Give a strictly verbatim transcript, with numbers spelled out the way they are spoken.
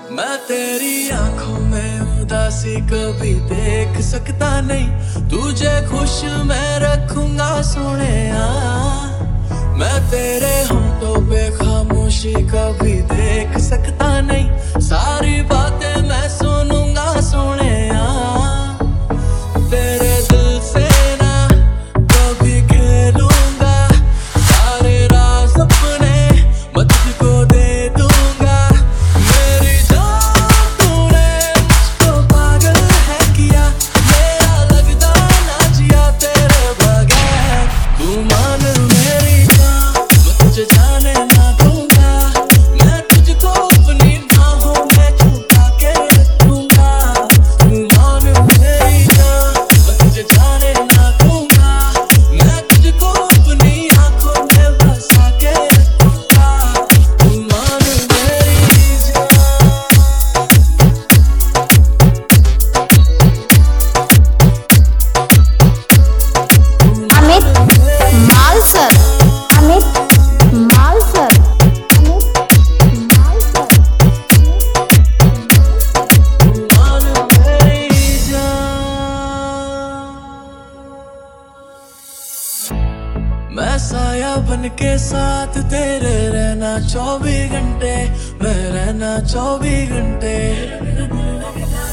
मैं तेरी आंखों में उदासी कभी देख सकता नहीं, तुझे खुश मैं रखूंगा सोनिया। मैं तेरे होंठों पे खामोशी कभी देख सकता नहीं, सारी बातें मैं सुनूंगा सोनिया। तेरे दिल से ना कभी खेलूंगा, सारे राज अपने मैं तुझको दे दूंगा। मेरी जान तूने मुझको पागल है किया, मेरा लगता ना जिया तेरे बगैर। तू मान मेरी जान, मैं तुझे जाने ना दूंगा, मैं तुझको अपनी बाहों में छुपा के रखूंगा। तू मान मेरी जान, मैं तुझे जाने ना दूंगा, मैं तुझको अपनी आंखों में बसा के रखूंगा। तू मान मेरी जान। अमित मालसर अमित मालसर अमित मालसर मान मेरी जान। मैं साया बन के साथ तेरे रहना चौबीस घंटे, मैं रहना चौबीस घंटे।